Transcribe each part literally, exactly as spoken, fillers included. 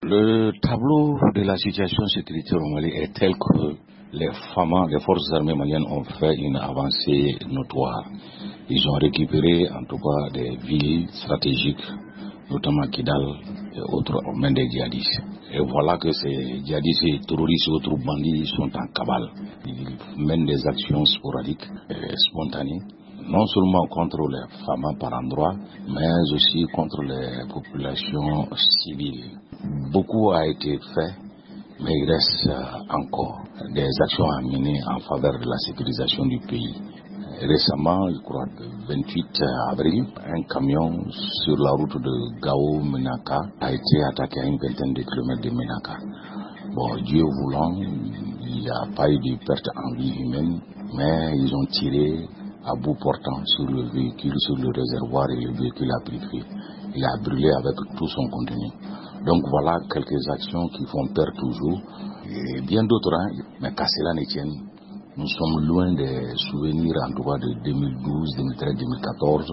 Le tableau de la situation sécuritaire au Mali est tel que les FAMA, les forces armées maliennes, ont fait une avancée notoire. Ils ont récupéré en tout cas des villes stratégiques, notamment Kidal et autres, aux mains des djihadistes. Et voilà que ces djihadistes et terroristes et autres bandits sont en cavale. Ils mènent des actions sporadiques et spontanées, non seulement contre les FAMA par endroits, mais aussi contre les populations civiles. Beaucoup a été fait, mais il reste encore des actions à mener en faveur de la sécurisation du pays. Récemment, je crois le vingt-huit avril, un camion sur la route de Gao-Menaka a été attaqué à une vingtaine de kilomètres de Menaka. Bon, Dieu voulant, il n'y a pas eu de perte en vie humaine, mais ils ont tiré à bout portant sur le véhicule, sur le réservoir, et le véhicule a pris feu. Il a brûlé avec tout son contenu. Donc voilà quelques actions qui font peur toujours, et bien d'autres, hein, mais qu'à cela ne tienne, nous sommes loin des souvenirs en tout cas de deux mille douze, deux mille treize, deux mille quatorze,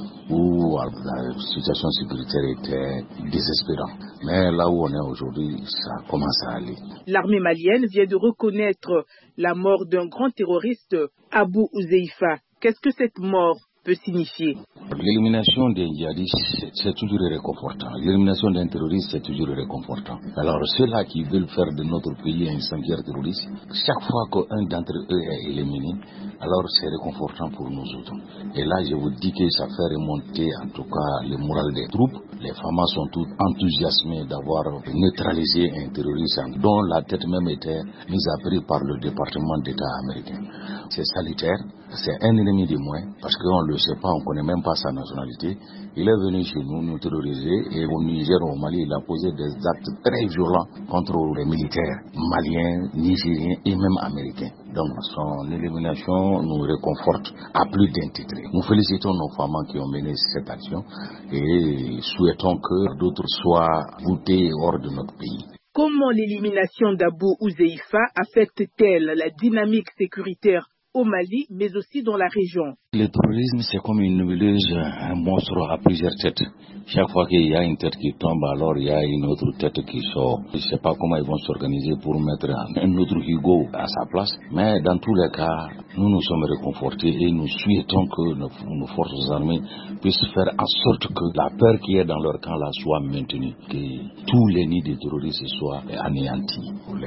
où la situation sécuritaire était désespérante. Mais là où on est aujourd'hui, ça commence à aller. L'armée malienne vient de reconnaître la mort d'un grand terroriste, Abou Ouzeifa. Qu'est-ce que cette mort peut signifier? L'élimination des djihadistes, c'est toujours réconfortant. L'élimination d'un terroriste, c'est toujours réconfortant. Alors ceux-là qui veulent faire de notre pays un sanctuaire terroriste, chaque fois qu'un d'entre eux est éliminé, alors c'est réconfortant pour nous autres. Et là, je vous dis que ça fait remonter en tout cas le moral des troupes. Les FAMA sont tous enthousiasmés d'avoir neutralisé un terroriste dont la tête même était mise à prix par le département d'État américain. C'est salutaire, c'est un ennemi de moins, parce qu'on ne le sait pas, on ne connaît même pas sa nationalité. Il est venu chez nous, nous terroriser, et au Niger, au Mali, il a posé des actes très violents contre les militaires maliens, nigériens et même américains. Donc son élimination nous réconforte à plus d'un titre. Nous félicitons nos femmes qui ont mené cette action et souhaitons que d'autres soient votés hors de notre pays. Comment l'élimination d'Abou Ouzeifa affecte-t-elle la dynamique sécuritaire au Mali, mais aussi dans la région? Le terrorisme, c'est comme une nébuleuse, un monstre à plusieurs têtes. Chaque fois qu'il y a une tête qui tombe, alors il y a une autre tête qui sort. Je ne sais pas comment ils vont s'organiser pour mettre un autre Hugo à sa place, mais dans tous les cas, nous nous sommes réconfortés et nous souhaitons que nos, nos forces armées puissent faire en sorte que la peur qui est dans leur camp là soit maintenue, que tous les nids de terroristes soient anéantis.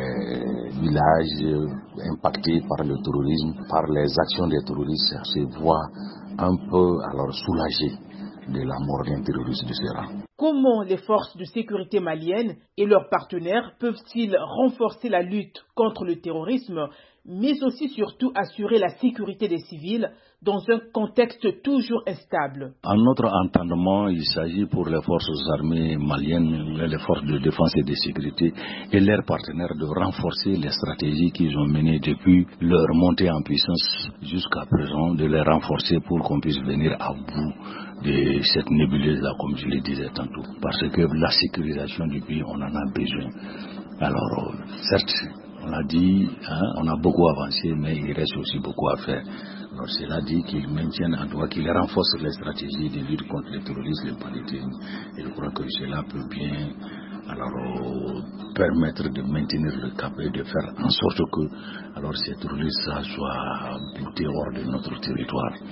Les villages impactés par le terrorisme, par les actions des terroristes, se voient un peu alors soulagés de la mort d'un terroriste de ce rang. Comment les forces de sécurité maliennes et leurs partenaires peuvent-ils renforcer la lutte contre le terrorisme, mais aussi surtout assurer la sécurité des civils dans un contexte toujours instable? En notre entendement, il s'agit pour les forces armées maliennes, les forces de défense et de sécurité et leurs partenaires de renforcer les stratégies qu'ils ont menées depuis leur montée en puissance jusqu'à présent, de les renforcer pour qu'on puisse venir à bout de cette nébuleuse-là, comme je le disais tantôt. Parce que la sécurisation du pays, on en a besoin. Alors, certes, on a dit, hein, on a beaucoup avancé, mais il reste aussi beaucoup à faire. Alors, cela dit qu'ils maintiennent en tout cas, qu'ils renforcent les stratégies de lutte contre les terroristes, les banditisme. Et je crois que cela peut bien alors, permettre de maintenir le cap et de faire en sorte que alors, ces terroristes soient boutés hors de notre territoire.